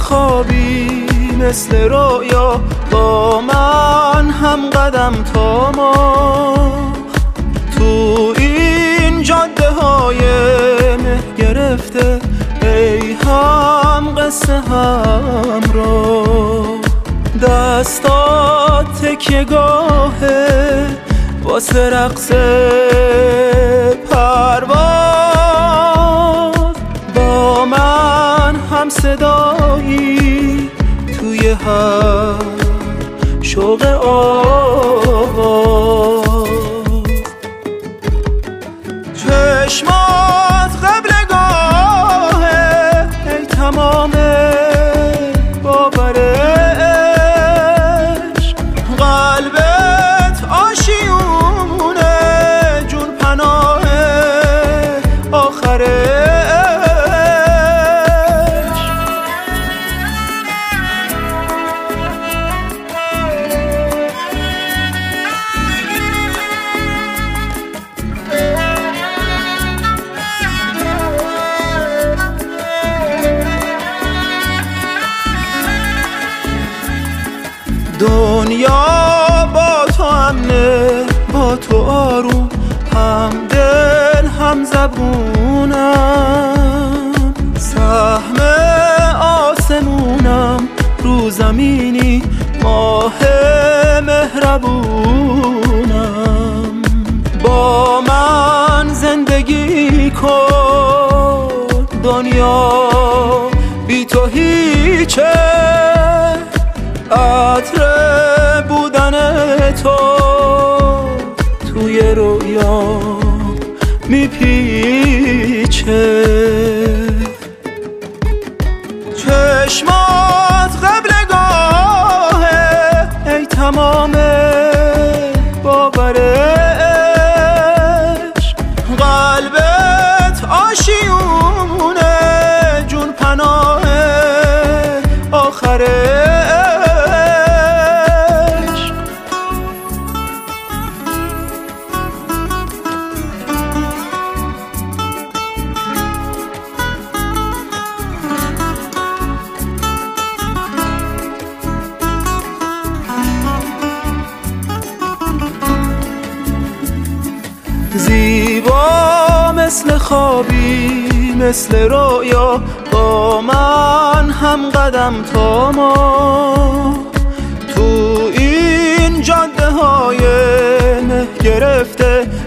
خوابی مثل رویا با من هم قدم تا ما تو این جاده های مه گرفته ای هم قصه همراه دستات تکیه گاهه واسه رقص پرواز با من هم صدایی توی هر شوق آواز چشمات قبلگاهه ای تمام باورش قلبت آشیونه جون پناه آخرش دنیا با تو امنه با تو آروم هم دل هم زبونم سهم آسمونم رو زمینی ماه مهربونم با من زندگی کن دنیا بی تو هیچه عطر بودن تو توی رویا میپیچه چشمات قبلگاهه ای تمام باورش قلبت آشیونه جون پناه آخرش زیبا مثل خوابی مثل رویا با من هم قدم تا ما تو این جاده های مه گرفته